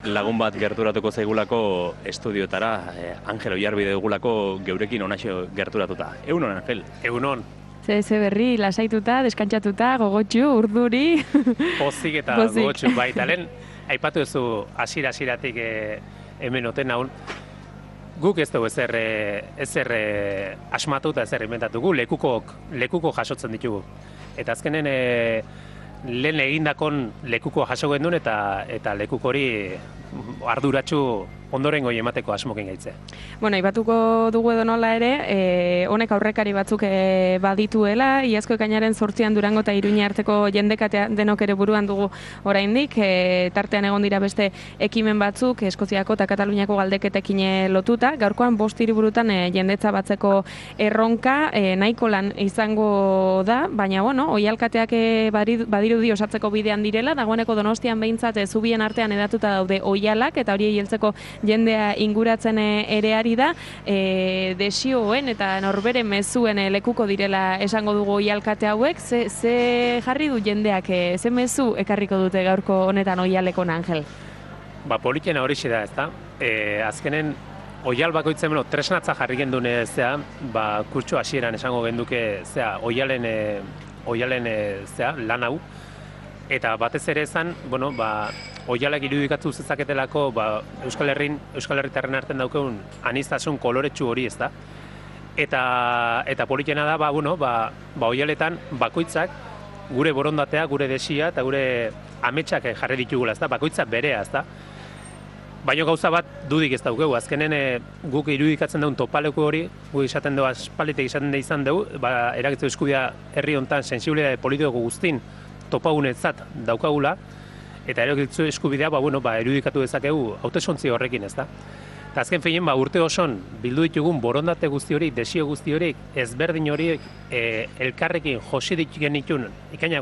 lagun bat gerturatuko zaigulako estudiotara, Angel Oiarbide dugulako geurekin onaxo gerturatuta. Egunon, Angel? Egunon. Ze berri, lasaituta, deskantzatuta, gogotxu, urduri. Pozik eta gogotxu baita. Lehen, aipatu duzu hasieratik hemen oten naun. Guk ez dugu ezer asmatu eta ezer inventatugu, lekuko jasotzen ditugu. Eta azkenen lehen egindakon lekuko jaso gendun eta lekuko hori arduratsu ondorengo emateko asmokin gaitze. Bueno, aipatuko dugu edo nola ere, honek aurrekari batzuk badituela, iazko ekainaren 8an Durango eta Iruña arteko jendekatea denok ere buruan dugu oraindik, tartean egon dira beste ekimen batzuk, Eskoziako eta Kataluniako galdeketekin lotuta, gaurkoan 5 hiriburutan jendetza batzeko erronka nahiko lan izango da, baina bueno, oihalkateak badirudi osatzeko bidean direla, dagoeneko Donostian behintzat zubien artean edatuta daude oihalak eta hori hiltzeko jendea inguratzen ere ari da, desioen eta norbere mezuen lekuko direla esango dugu oihalkate hauek, ze jarri du jendeak, ze mezu ekarriko dute gaurko honetan oihalekon, Angel? Politena hori da, ezta? Azkenen oihal bakoitzen tresnatza jarri gendun kurtso hasieran esango genduke oihalen lan hau, eta batez ere esan, oihalak irudikatu zezaketelako Euskal Herritarren artean daukeun aniztasun koloretsu hori, ezta? Eta politena da, oihaletan bakoitzak gure borondatea, gure desia eta gure ametsak jarri ditugula, ezta? Bakoitzak berea, ezta? Baina gauza bat dudik ez daukegu, azkenen guk irudikatzen daun topaleku hori, guk izaten dugu, aspalditek izaten da izan dugu, eragitzu eskubidea herri hontan sensibilitate politiko guztin topagunetzat daukagula, eta eragitzu eskubidea irudikatu dezakegu hautesontzi horrekin, ezta? Eta azken feinen urte oson bildu ditugun borondate guzti hori, desio guzti hori, ezberdin hori elkarrekin josi genitun ikaina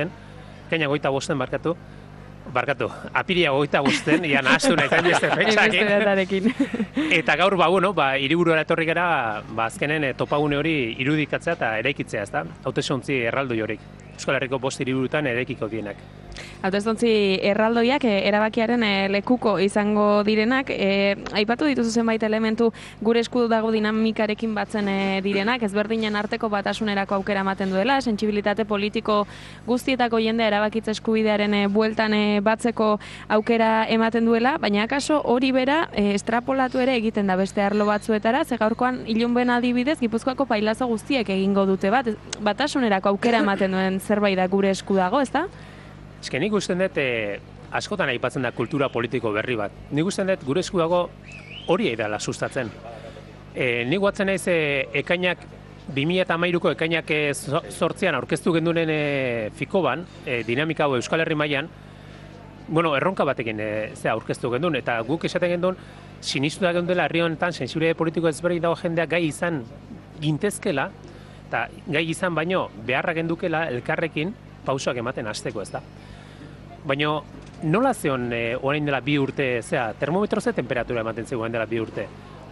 25 apiria 25, ian ahastu nahi zain beste fetxakin. Eta gaur, hiriburuara etorri gara, azkenen topagune hori irudikatzea eta eraikitzea, ezta? Hautesontzi erraldoi horik. Euskal Herriko 5 hiriburutan eraikiko dienak. Hautesontzi erraldoiak erabakiaren lekuko izango direnak, aipatu dituzu zenbait elementu gure esku dago dinamikarekin batzen direnak, ezberdinen arteko batasunerako aukera ematen duela, sentsibilitate politiko guztietako jendea erabakitze eskubidearen bueltan batzeko aukera ematen duela, baina akaso hori bera estrapolatu ere egiten da beste arlo batzuetara, ze gaurkoan ilunben adibidez Gipuzkoako pailazo guztiek egingo dute batasunerako aukera ematen duen zerbait da gure esku dago, ezta? Eske nik usten dut askotan aipatzen da kultura politiko berri bat. Nik usten dut gure esku dago hori edala sustatzen. Nik guatzen naiz ekainak 2013ko ekainak 8an aurkeztu gendunen fikoban, dinamika hau Euskal Herri mailan, erronka batekin aurkeztu gendun, eta guk esaten gendun, sinistu da gendela herri honetan sensibilitate politiko ezberdin dago jendeak gai izan gintezkela, eta gai izan baino beharra gendukela elkarrekin pausoak ematen hasteko, ez da. Baina nola zeon orain dela 2 urte, termometro ze temperatura ematen zegoen dela 2 urte?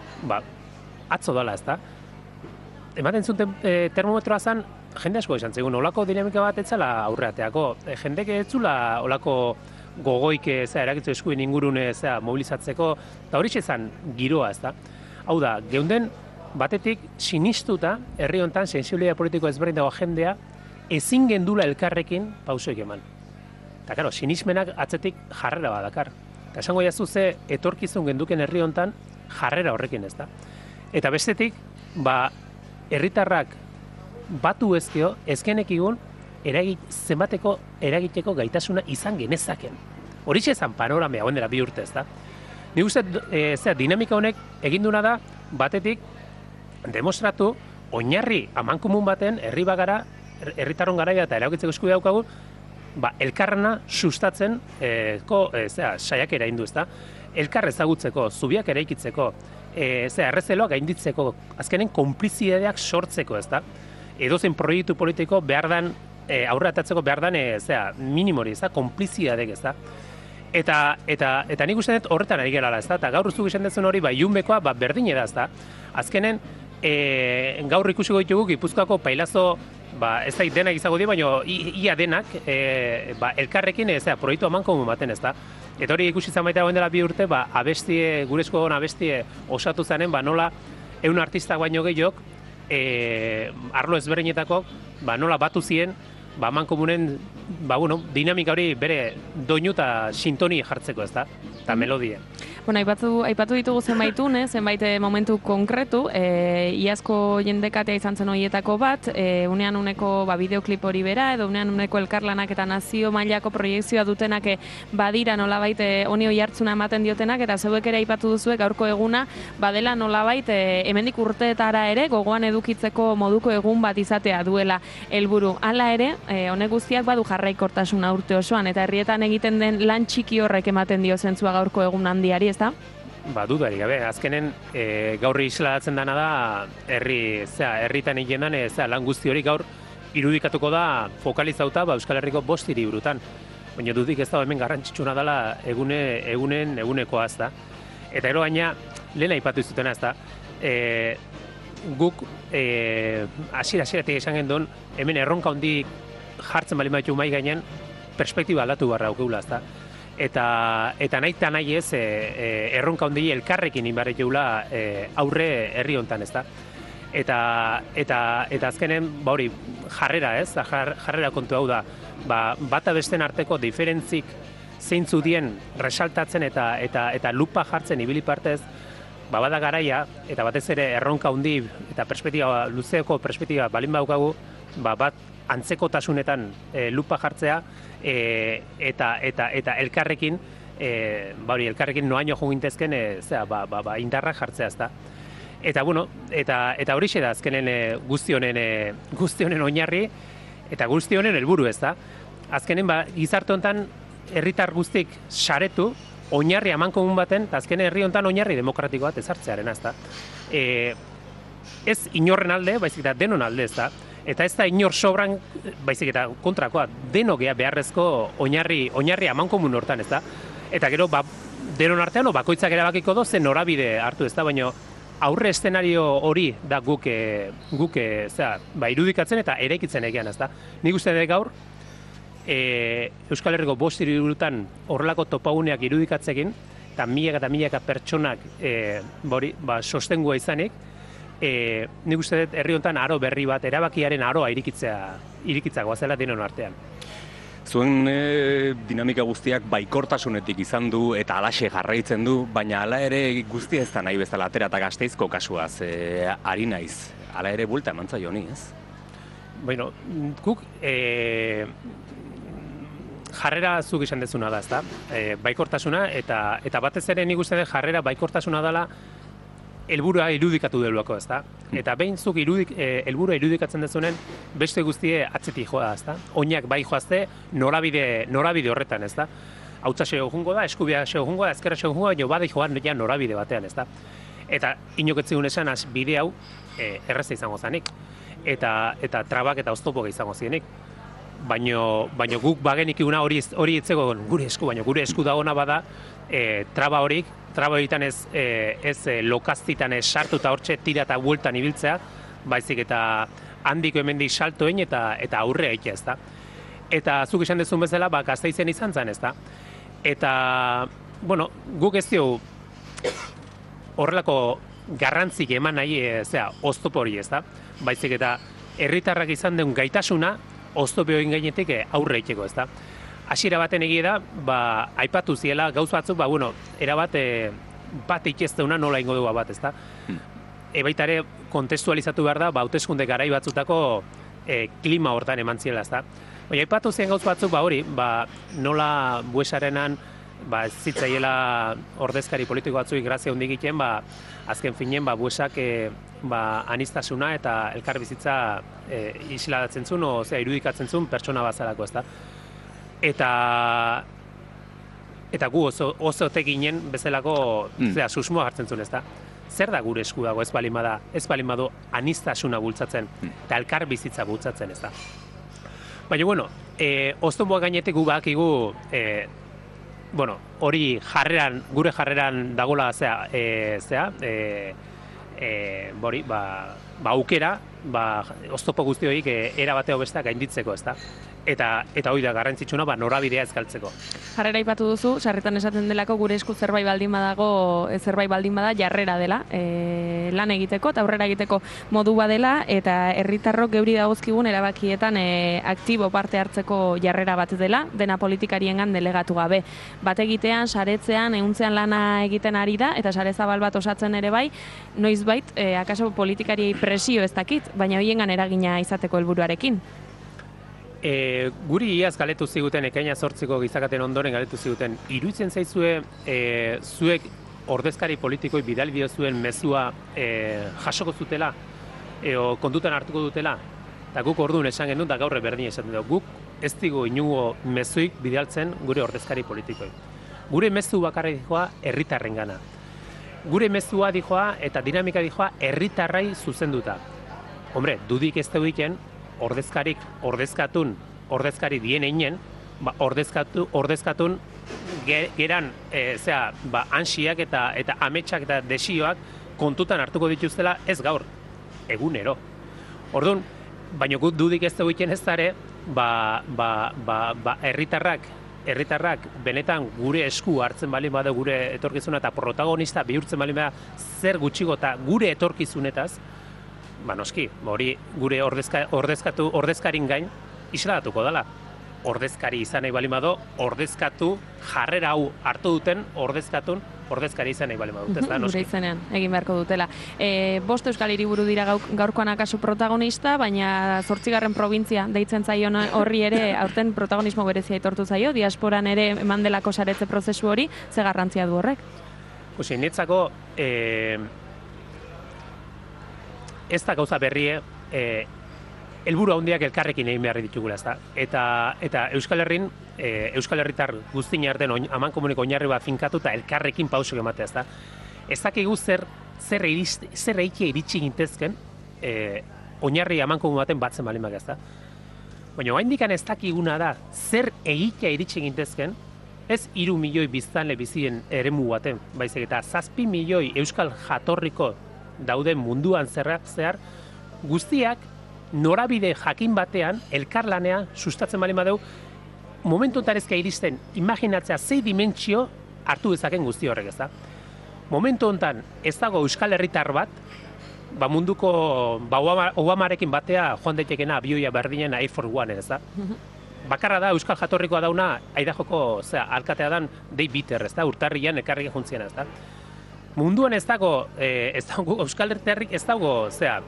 Atzo dala, ez da. Ematen zuen termometroa zen, jende asko izan zegoen, olako dinamika bat etzala aurreateako. Jendek etzula olako gogoik eragitzu eskubin ingurune mobilizatzeko, eta hori zen giroa, ez da. Hau da, geunden batetik sinistuta herri honetan sensibilitate politiko ezberdin dago jendea ezin gendula elkarrekin pausoik eman. Eta, karo, sinismenak atzetik jarrera badakar. Eta esango jazu ze etorkizun genduken herri honetan jarrera horrekin, ez da. Eta bestetik, herritarrak batu ezkenekigun zenbateko eragiteko gaitasuna izan genezaken. Horixe zen panoramea hauen dela 2 urte, ez da. Nik uste, dinamika honek eginduna da, batetik, demostratu, oinarri amankomun baten, herritarron garaia eta eragitzeko eskubidea daukagu, elkarrena sustatzen saiakera indu, ezta? Elkar ezagutzeko, zubiak eraikitzeko, errezeloak gainditzeko, azkenen konplizitateak sortzeko, ezta? Edozein proiektu politiko behardan aurreratzeko behardan minimori, ezta? Konplizitateak, ezta? Eta nik uste dut horretan ari gerala, ezta? Eta gaur zuk esan dezun hori, ilunbekoa berdine da, ezta? Azkenen gaur ikusiko ditugu Gipuzkoako pailazo ez da denak izango dira, baina ia denak elkarrekin proiektu amankomun baten, ez da. Eta hori ikusi izan baita dela 2 urte, abestie, gure esku egon abestie osatu zanen, nola 100 artistak baino gehiok, arlo ezberdinetako, nola batu ziren, amankomunen, dinamika hori bere doinu eta sintoni jartzeko, ez da? Eta melodia. Bueno, aipatu ditugu zenbait momentu konkretu, iazko jendekatea izan zen horietako bat, unean uneko bideoklip hori bera, edo unean uneko elkarlanak eta nazio mailako proiekzioa dutenak badira nolabait honi hoi hartzuna ematen diotenak, eta zeuek ere aipatu duzuek gaurko eguna, badela nolabait hemendik urteetara ere gogoan edukitzeko moduko egun bat izatea duela helburu. Hala ere, honek guztiak badu jarraikortasuna urte osoan, eta herrietan egiten den lan txiki horrek ematen dio zentzua gaurko egun handiari, ez da? Dudarik gabe, azkenen gaur isladatzen dana da herritan egiten den lan guzti hori gaur irudikatuko da fokalizauta Euskal Herriko 5 hiriburutan. Baina dudik ez da hemen garrantzitsuna dela egunekoa, ez da. Eta gero gaina, lehen aipatu izutena, ez da. Guk hasieratik esan genduen, hemen erronka handi jartzen bali maitu mai gainean, perspektiba aldatu barra aukegula, ez da. Eta nahi ez erronka handi elkarrekin inbarrik eula aurre herri hontan, ez da. Eta azkenen, hori, jarrera, ez? Jarrera kontu hau da, bata besten arteko diferentzik zeintzu dien resaltatzen eta lupa jartzen ibili partez, bada garaia, eta batez ere erronka handi eta perspektiba, luzeeko perspektiba balin baukagu, bat antzekotasunetan lupa jartzea, eta elkarrekin, elkarrekin noaino jugintezken indarra jartzea, ez da. Eta, eta horixe da azkenen guzti honen oinarri, eta guzti honen helburu, ez da. Azkenen, gizarte honetan, herritar guztik saretu, oinarri amankomun baten, eta azkenen herri honetan oinarri demokratiko bat ezartzearen, ez da. Ez inorren alde, baizik eta denon alde, ez da. Eta ez da inor sobran, baizik eta kontrakoa, denogea beharrezko oinarri amankomun hortan, ez da. Eta gero, denon artean, bakoitzak erabakiko do, zen norabide hartu, ez da, baina aurre eszenario hori da guk irudikatzen eta eraikitzen egean, ez da. Nik uste dut gaur, Euskal Herriko 5 hiriburutan horrelako topaguneak irudikatzekin, eta milaka pertsonak sostengua izanik, nik uste dut herri honetan aro berri bat, erabakiaren aroa irikitzea goazela denon artean. Zuen dinamika guztiak baikortasunetik izan du eta alaxe jarraitzen du, baina hala ere guztia ez da nahi bezala atera eta Gasteizko kasuaz ari naiz. Hala ere bulta eman zaio honi, ez? Bueno, guk jarrera zuk izan dezuna da, ez da? Baikortasuna eta batez ere nik uste dut jarrera baikortasuna dela helburua irudikatu delako, ez da? Eta behin zuk helburua irudikatzen dezunen, beste guztie atzetik joa da, ez da? Oinak bai joazte, norabide horretan, ez da? Hautza sego jungo da, eskubia sego jungo da, ezkerra sego jungo da, baina badi joan ja norabide batean, ez da? Eta inoketzigun esan, bide hau erreza izango zanik. Eta trabak eta oztopok izango zienik. Baina guk bagenik iguna hori etzeko gure esku, baina gure esku dagona bada, traba horietan ez lokaztitan sartu eta hortxe tira eta bueltan ibiltzea, baizik eta handiko hemendik saltoen eta aurre egitea, ez da. Eta zuk esan dezun bezala, Gasteizen izan zen, ez da. Eta, guk ez dio horrelako garrantzik eman nahi, oztopo hori, ez da. Baizik eta herritarrak izan den gaitasuna, oztopo egin gainetik aurre egiteko, ez da. Hasiera baten egia da, aipatu ziela gauz batzuk, erabat bat ikesteuna nola ingo dugu bat, ez da. Baita ere, kontestualizatu behar da, hauteskunde garai batzutako klima hortan eman ziela, ez da. Baina aipatu zien gauz batzuk, nola Buesarenan, zitzaiela ordezkari politiko batzuk grazia hundik egiten, azken finen, Buesak anistasuna eta elkarbizitza isladatzen zuen, irudikatzen zuen pertsona bazalako, ez da. Eta gu oso ginen bezalako susmoa hartzen zuen, ez da. Zer da gure esku dago ez balin badu anistasuna bultzatzen eta elkar bizitza bultzatzen, ez da. Baina, oztopoa gainetik gu bakigu, hori gure jarreran dagoela aukera, oztopo guzti horiek era bateo bestea gainditzeko, ez da. eta hori da garrantzitsuna, norabidea ez galtzeko. Jarrera aipatu duzu, sarritan esaten delako gure esku zerbait baldin bada jarrera dela, lan egiteko eta aurrera egiteko modu badela, eta herritarrok geuri dagozkigun erabakietan aktibo parte hartzeko jarrera bat dela, dena politikariengan delegatu gabe. Bat egitean, saretzean, ehuntzean lana egiten ari da, eta sare zabal bat osatzen ere bai, noizbait, akaso politikariei presio ez dakit, baina hoiengan eragina izateko helburuarekin. Guri iaz galetu ziguten, ekaina 8ko gizakaten ondoren galetu ziguten, iruditzen zaizue zuek ordezkari politikoi bidali diozuen mezua jasoko zutela, kontutan hartuko dutela, eta guk orduan esan genuen, da gaur berdin esaten dugu, guk ez digu inungo mezuik bidaltzen gure ordezkari politikoi. Gure mezu bakarra dijoa herritarren gana. Gure mezua dijoa eta dinamika dijoa herritarrai zuzenduta. Hombre, dudik ez deuiken, ordezkari dien einen, ordezkatun geran ansiak eta ametsak eta desioak kontutan hartuko dituztela ez gaur, egunero. Orduan, baina gut dudik ez deuiken ez dara, herritarrak benetan gure esku hartzen baldin bada gure etorkizuna eta protagonista bihurtzen baldin bada zer gutxigo eta gure etorkizunetaz, noski, hori gure ordezkarin gain isladatuko dela. Ordezkari izan nahi baldin bado, ordezkatu jarrera hau hartu duten ordezkari izan nahi baldin badut, ez da, noski. Gure izenean, egin beharko dutela. 5 euskal hiriburu dira gaurkoan akaso protagonista, baina 8. provintzia deitzen zaion horri ere aurten protagonismo berezia aitortu zaio, diasporan ere eman delako saretze prozesu hori, ze garrantzia du horrek? Netzako, ez da gauza berrie, helburu handiak elkarrekin egin behar ditugula, ezta? Eta Euskal Herrin, Euskal Herritar guztin artean amankomuneko oinarri bat finkatu eta elkarrekin pausuk ematea, ezta? Ez dakigu zer eikia iritsi gintezken, oinarri amankomun baten batzen baldin bak, ezta? Baina oraindik ez dakiguna da, zer eikia iritsi gintezken, ez 3 milioi biztanle bizien eremu baten, baizik eta 7 milioi euskal jatorriko dauden munduan zehar, guztiak norabide jakin batean, elkarlanea sustatzen baldin badeu, momentu ontarezka iristen imaginatzea 6 dimentsio hartu dezaken guzti horrek, ez da? Momentu hontan ez dago euskal herritar bat, munduko Obamarekin batea joan daitekena abioia berdinen Air Force One, ez da? Bakarra da euskal jatorrikoa dauna Aidajoko alkatea dan Dave Bitter, ez da? Urtarrian ekarri juntziena, ez da? Munduan ez dago euskal herritarrik ez dago,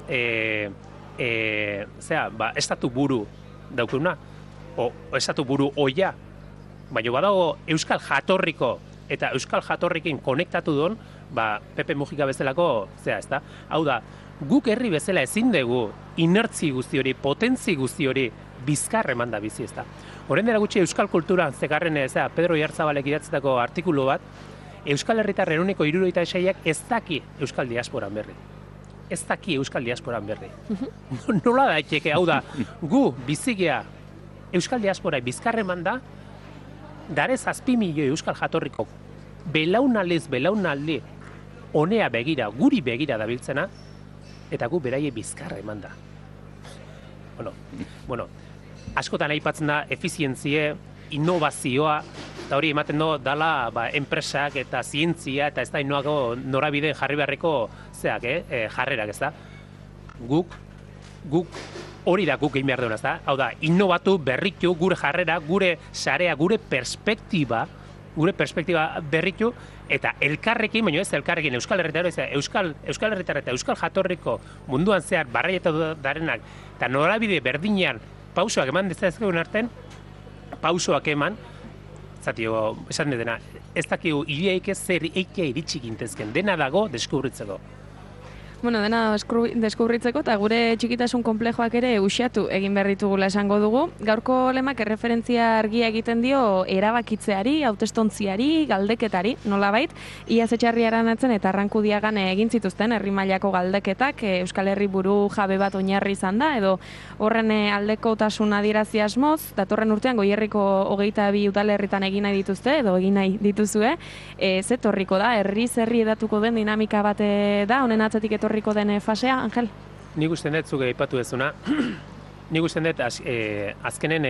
estatu buru daukuna, o estatu buru oia, baina badago euskal jatorriko eta euskal jatorrikin konektatu duen, Pepe Mujica bezalako, ezta? Hau da, guk herri bezala ezin dugu inertzi guzti hori, potentzi guzti hori bizkar eman da bizi, ezta? Horren dela gutxi euskal kulturan zekarren, Pedro Iartzabalek idatzetako artikulu bat, euskal herritarren uniko 76ak ez daki euskal diasporan berri. Ez daki euskal diasporan berri. Nola daiteke, hau da, gu bizigea euskal diaspora bizkarre manda, dare 7 milioi euskal jatorriko belaunaldi honea begira, guri begira dabiltzena, eta gu beraie bizkarre manda. Bueno, askotan aipatzen da efizientzie, innovazioa, eta hori ematen dala enpresak eta zientzia eta ez da inoako norabide jarri beharreko jarrerak, ez da. Guk hori da guk egin behar duena, ez da. Hau da, innovatu, berritu, gure jarrera, gure sarea, gure perspektiba berritu, eta elkarrekin, baina ez elkarrekin, euskal herritar eta euskal jatorriko munduan zehar barraiatu darenak, eta norabide berdinean pausoak eman dezazkegun artean, pausoak eman, esan dena, ez dakigu hileik ez zer eikia iritsi gintezken, dena dago deskubritzeko. Bueno, dena deskubritzeko eta gure txikitasun konplejoak ere uxatu egin berritugula esango dugu. Gaurko lemak erreferentzia argia egiten dio erabakitzeari, hautestontziari, galdeketari, nolabait. Iaz etxarri aranatzen eta Arrankudiagan egin zituzten herri mailako galdeketak, Euskal Herri buru jabe bat oinarri izan da, edo horren aldekotasun adierazi asmoz, datorren urtean Goierriko 22 udalerritan egin nahi dituzte, edo egin nahi dituzue, zetorriko da, herri edatuko den dinamika bat da, honen atzetik etorriko den fasea, Angel? Nik uste dut zuke aipatu dezuna, nik usten dut azkenen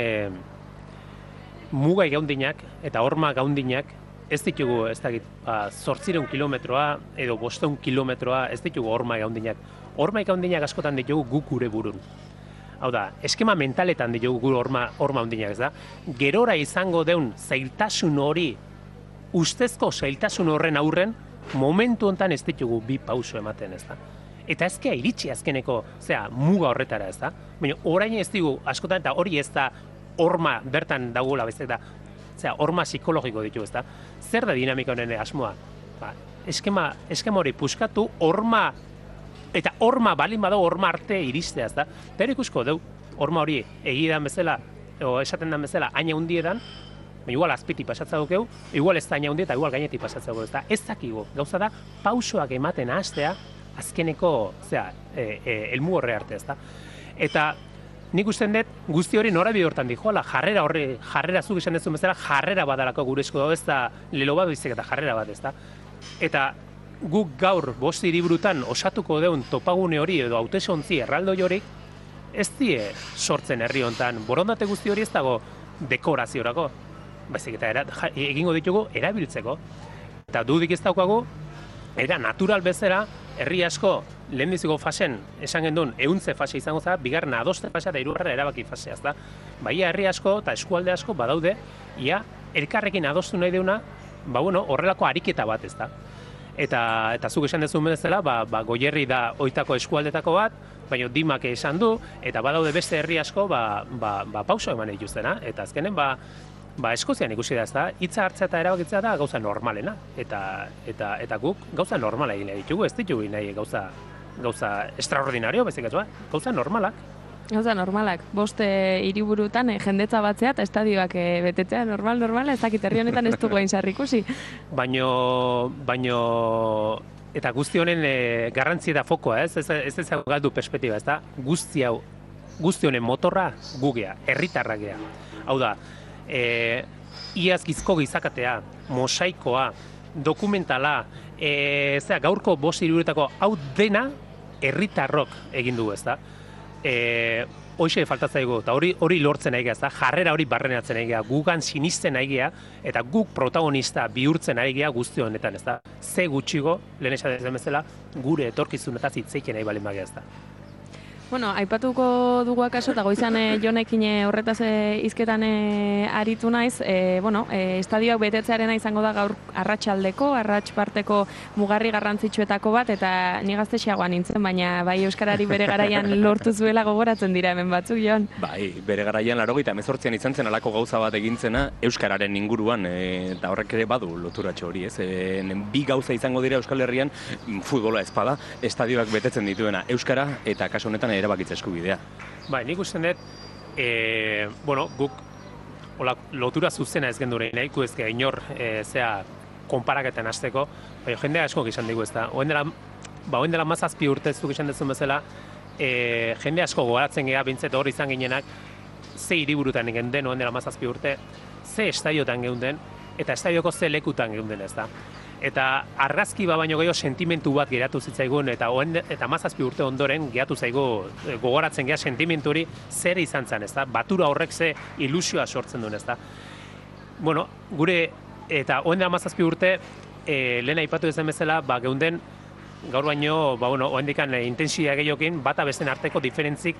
muga gaundinak eta horma gaundinak ez ditugu, ez dakit, 800 kilometroa edo 500 kilometroa ez ditugu horma gaundinak. Horma gaundinak askotan ditugu guk gure burun. Hau da, eskema mentaletan ditugu gure horma handinak, ez da? Gerora izango deun zailtasun hori, ustezko zailtasun horren aurren, momentu hontan ez ditugu bi pauso ematen, ez da? Eta ezkea iritsi azkeneko, muga horretara, ez da? Baina orain ez digu, askotan eta hori ez da horma bertan dagoela, bezak da, horma psikologiko ditu, ez da? Zer da dinamika honen asmoa? Eskema hori puskatu, horma, eta horma balin badago horma arte iristea, ez da? Eta ikusko deu, horma hori egidan bezala, o esaten den bezala, aina hundiedan, igual azpiti pasatza dukeu, igual ez da aina hundi eta igual gainetik pasatza dukeu, ez da? Ez dakigu, gauza da, pausoak ematen hastea, azkeneko, elmu horre arte, ez da? Eta nik usten dut, guzti hori norabide hortan dijoala, jarrera zuk esan dezun bezala, jarrera badalako gure esku dago, ez da lelo bat bizek eta jarrera bat, ez da? Eta guk gaur 5 hiriburutan osatuko deun topagune hori edo hautesontzi erraldoi horik, ez die sortzen herri hontan, borondate guzti hori ez dago dekoraziorako, baizik eta egingo ditugu erabiltzeko. Eta dudik ez daukagu, era natural bezala, herri asko lehendiziko fasen esan gendun ehuntze fase izango zara, bigarren adoste fasea eta hirugarren erabaki fasea, ezta? Baina herri asko eta eskualde asko badaude, ia elkarrekin adostu nahi deuna, horrelako ariketa bat, ezta? Eta zuk esan dezun bezala, Goierri da oitako eskualdetako bat, baina Dimak esan du, eta badaude beste herri asko, pauso eman dituztena, eta azkenen, Eskozian ikusi da, ez da, hitza hartzea eta erabakitzea da gauza normalena, eta guk gauza normala egin ditugu, ez ditugu nahi gauza extraordinario, bezik ez gauza normalak. Gauza normalak, 5 hiriburutan jendetza batzea eta estadioak betetzea normala, ez dakit herri honetan ez dugu egin ikusi. Baino, eta guzti honen garrantzi da fokoa, ez ez galdu perspektiba, ez da, guzti honen motorra gugea, herritarrak gea. Hau da, iazgizko gizakatea, mosaikoa, dokumentala, gaurko 5 hiriburuetako hau dena herritarrok egin dugu, ez da. Hoxe faltatzaigu, eta hori lortzen nahi gea, jarrera hori barrenatzen nahi gea, gugan sinisten nahi gea, eta guk protagonista bihurtzen nahi gea guzti honetan, ez da. Ze gutxigo, lehen esaten bezala, gure etorkizunetaz hitzeiken nahi balin bagea, ez da. Bueno, aipatuko dugu akaso, eta goizan Jonekin horretaz hizketan aritu naiz, estadioak betetzearena izango da gaur arrats parteko mugarri garrantzitsuetako bat, eta ni gaztexeagoa nintzen, baina bai Euskarari bere garaian lortu zuela gogoratzen dira hemen batzuk, Jon. Bai, bere garaian 88an izan zen alako gauza bat egintzena Euskararen inguruan, eta horrek ere badu loturatxo hori, ez? Bi gauza izango dira Euskal Herrian, futbola ezpada, estadioak betetzen dituena Euskara, eta kasu honetan erabakitze eskubidea. Bai, nik usten dut, guk lotura zuzena ez gendu nahiko ezke inor konparaketan hasteko, baina jende asko izan digu, ez da. Oen dela 17 urte zuk izan dezun bezala, jende asko gogoratzen gea, bintzet hor izan ginenak, ze hiriburutan geunden, oen dela 17 urte, ze estadiotan geunden, eta estadioko ze lekutan geunden, ez da. Eta argazki baino gehiago sentimentu bat geratu zitzaigun, eta 17 urte ondoren geratu zaigu gogoratzen gea sentimentu hori zer izan zen, ez da? Batura horrek ze ilusioa sortzen duen, ez da? Gure, eta 17 urte, lehen aipatu ezen bezala, geunden, gaur baino, oendikan intensia gehiokin, bata besten arteko diferentzik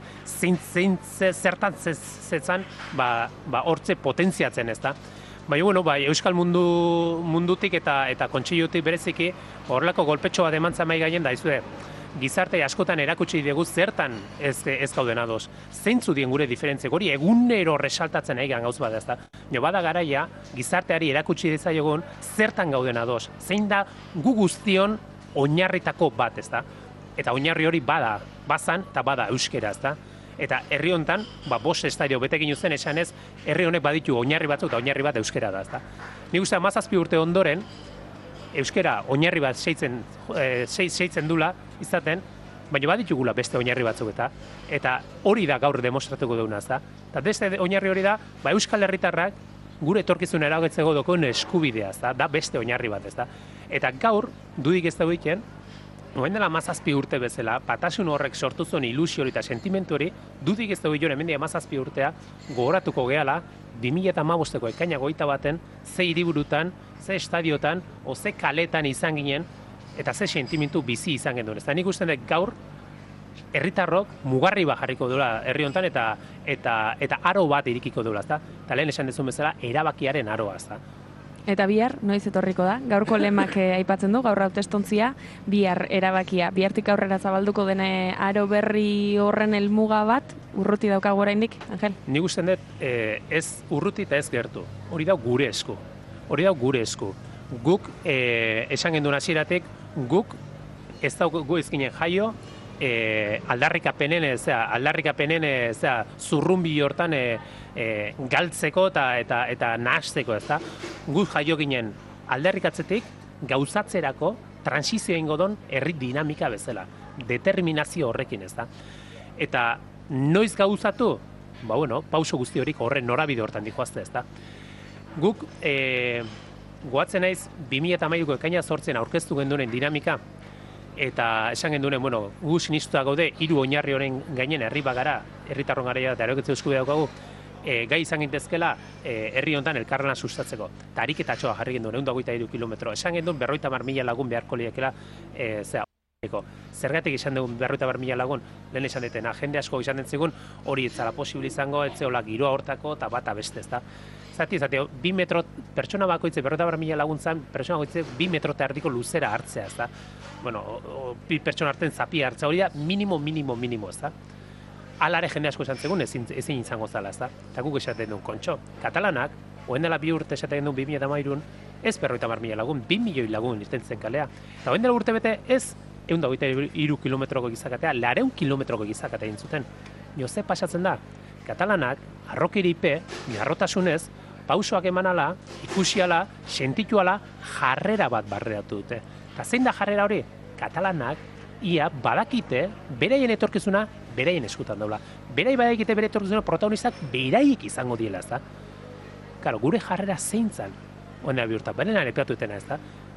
zertan zetzan, hortze potentziatzen, ez da? Baina, Euskal mundutik eta kontseilutik bereziki horrelako golpetxo bat emantzan mai gaien da, izue, gizarte askotan erakutsi dugu zertan ez gauden ados. Zeintzu dien gure diferentziak hori egunero resaltatzen egin gauz bat, ez da. Bada garaia, gizarteari erakutsi dezaiogun zertan gauden ados. Zein da gu guztion oinarritako bat, ez da. Eta oinarri hori bazan eta bada euskera, ez da. Eta herri hontan, 5 estadio betekin uzen esanez, herri honek baditu oinarri batzuk eta oinarri bat euskera da, ezta. Nik uste 17 urte ondoren, euskera oinarri bat seitzen dula izaten, baina baditugula beste oinarri batzuk eta hori da gaur demostratuko duguna, ezta. Eta beste oinarri hori da, Euskal Herritarrak gure etorkizuna erabakitzeko dokun eskubidea, ezta, da beste oinarri bat, ezta. Eta gaur, dudik ez da egiten, orain dela 17 urte bezala, batasun horrek sortu zuen ilusio eta sentimentu hori, dudik ez dugu joan hemendik 17 urtea, gogoratuko gehala, 2015ko ekaina 21 ze hiriburutan, ze estadiotan, o ze kaletan izan ginen, eta ze sentimentu bizi izan genduen. Eta nik uste dut gaur, herritarrok mugarri bat jarriko duela herri honetan eta aro bat irikiko duela, ezta? Eta lehen esan dezun bezala, erabakiaren aroa, ezta? Eta bihar, noiz etorriko da? Gaurko lemak aipatzen du, gaur hautestontzia, bihar erabakia. Bihartik aurrera zabalduko dene aro berri horren helmuga bat, urruti daukagu oraindik, Angel? Nik uste dut ez urruti eta ez gertu. Hori da gure esku. Guk, esan genduen hasieratik, guk ez daukagu ezkinen jaio, aldarrikapenen zurrunbi hortan galtzeko eta nahasteko, ez da. Guk jaio ginen aldarrikatzetik gauzatzerako transizio ingo don herri dinamika bezala. Determinazio horrekin, ez da. Eta noiz gauzatu? Ba, bueno, pauso guzti horik horren norabide hortan dihoazte, ez da. Guk, goatzen naiz 2008ko ekaina 8 aurkeztu gendunen dinamika, eta esan gendunen, bueno, gu sinistuta gaude, 3 oinarri horren gainen herri bagara, herritarron garaia eta eroketze eskubidea daukagu, gai izan gintezkela herri honetan elkarlana sustatzeko. Eta ariketatxoa jarri genduen, 123 kilometro. Esan genduen 50.000 lagun beharko liekela, zergatik izan dugun 50.000 lagun, lehen esan detena, jende asko izan dentzigun, hori etzala posibil izango, etzeola giroa hortako, eta bata beste, ezta. Zati, 2 metro, pertsona bakoitze, 50.000 laguntzan, pertsona bakoitze 2 metro eta erdiko luzera hartzea, ezta. Bueno, bi pertsona hartzen zapia hartzea, hori da minimo, ezta. Alare jende asko esan zegoen ezin izango zala, ezta. Eta guk esaten duen kontxo. Katalanak, oen dela 2 urte esaten duen 2013, ez 50.000 lagun, 2 milioi lagun irten zen kalea. Eta oen dela urte bete ez 123 kilometroko gizakatea, 200 kilometroko gizakatea egin zuten. Ze pasatzen da, katalanak, arrokiripe, harrotasunez, pausoak emanala, ikusiala, sentituala, jarrera bat barreatu dute. Eta zein da jarrera hori? Katalanak, ia badakite, beraien etorkizuna, beraien eskutan daula. Berai badakite bere etorkizuna protagonistak beraiek izango diela, ez da? Karo, gure jarrera zein zan, oen bihurta, berenan epeatu etena, ez da?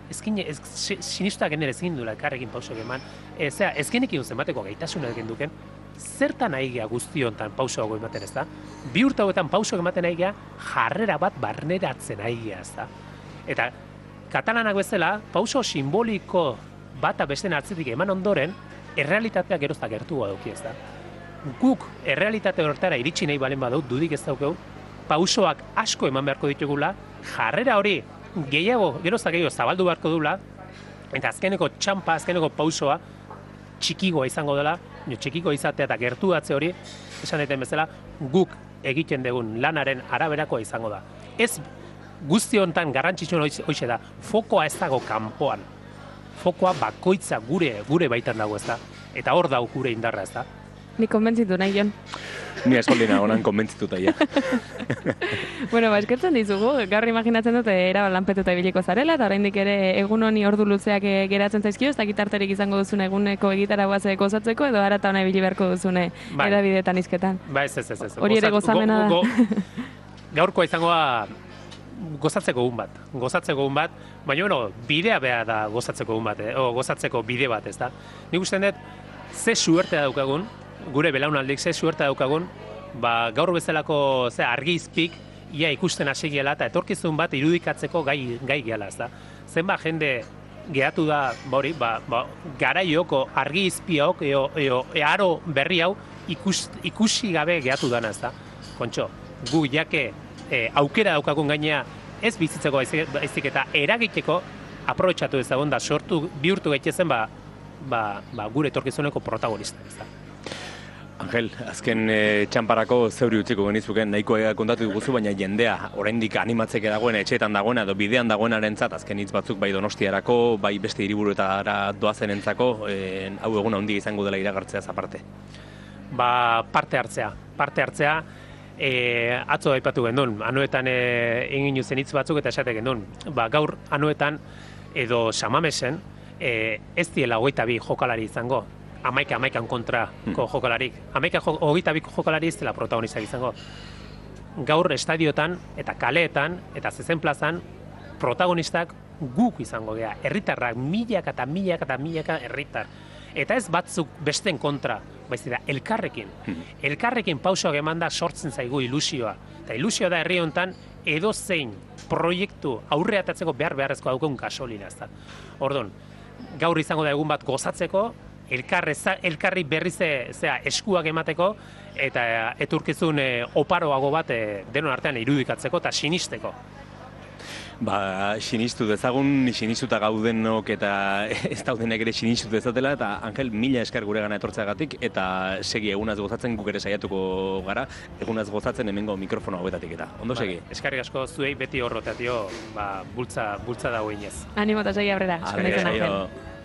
Sinistak genera ezin duela elkarrekin pausok eman, ez genekin zenbateko gaitasuna egin duken, zertan aigea guzti honetan pausoago ematen, ez da? 2 urte hauetan pausok ematen aigea, jarrera bat barneratzen aigea, ez da? Eta katalanak bezala, pauso simboliko bata besten atzetik eman ondoren, errealitatea gerozta gertua dauki, ez da? Guk errealitate horretara iritsi nahi balen badut, dudik ez daukeu, pausoak asko eman beharko ditugula, jarrera hori gehiago, gerozta gehiago zabaldu beharko dula, eta azkeneko txampa, azkeneko pausoa, txikigoa izango dela, txikiko izatea eta gertuatze hori, esan daiten bezala, guk egiten dugun lanaren araberakoa izango da. Ez guzti honetan garrantzitsuen hoxe da, fokoa ez dago kanpoan. Fokoa bakoitza gure baitan dago, ez da. Eta hor dago gure indarra, ez da. Ni konbentzitu nahi, Jon. Ni askoldina honan konbentzituta, ja. Bueno, eskertzen dizugu, gaur imaginatzen dute era lanpetuta ibiliko zarela, eta oraindik ere egun honi ordu luzeak geratzen zaizkio, ez dakitarterik izango duzune eguneko egitara guaze gozatzeko, edo harata hona ibili beharko duzune edabideetan izketan. Ba, ez. Hori ere gozamena da. Gaurkoa izango da gozatzeko egun bat, baina bidea behar da gozatzeko egun bat, gozatzeko bide bat, ez da. Nik uste dut, ze suerte daukagun, gure belaunaldik ze suerte daukagun, gaur bezalako argizpik ia ikusten hasi gela eta etorkizun bat irudikatzeko gai gela, ez da. Zenba jende gehatu da, garaioko argizpiok aro berri hau ikusi gabe gehatu dana, ez da. Kontxo, gu jake aukera daukagun gainea ez bizitzeko baizik eta eragiteko aprobetxatu ezagun da sortu bihurtu gaitezen gure etorkizuneko protagonista, ez da. Angel, azken txamparako zeuri utziko genizuken, nahiko kontatu duguzu, baina jendea oraindik animatzeke dagoen, etxeetan dagoena edo bidean dagoenarentzat, azken hitz batzuk bai Donostiarako, bai beste hiriburuetara doazenentzako, hau egun handia izango dela iragartzeaz aparte. Parte hartzea, atzo aipatu gendun, Anoetan egin zen hitz batzuk eta esate gendun. Gaur Anoetan edo Samamesen ez diela 22 jokalari izango, 11 kontrako jokalarik. 22 jokalari ez dela protagonistak izango. Gaur estadiotan eta kaleetan eta zezen plazan protagonistak guk izango gea, herritarrak, milaka eta milaka eta milaka herritar. Eta ez batzuk besteen kontra, baizik da, elkarrekin. Elkarrekin pausoak emanda sortzen zaigu ilusioa. Eta ilusioa da herri honetan edozein proiektu aurreatatzeko beharrezkoa daukagun gasolina, ezta. Orduan, gaur izango da egun bat gozatzeko, elkarri berriz eskuak emateko, eta etorkizun oparoago bat denon artean irudikatzeko eta sinisteko. Sinistu dezagun, sinistuta gaudenok eta ez daudenek ere sinistu dezatela, eta Angel, mila esker gure gana etortzeagatik, eta segi egunaz gozatzen, guk ere saiatuko gara, egunaz gozatzen hemengo mikrofono hauetatik eta. Ondo segi? Eskerrik asko zuei beti horrotatio, bultza dago inez. Animo eta segi aurrera. Saio.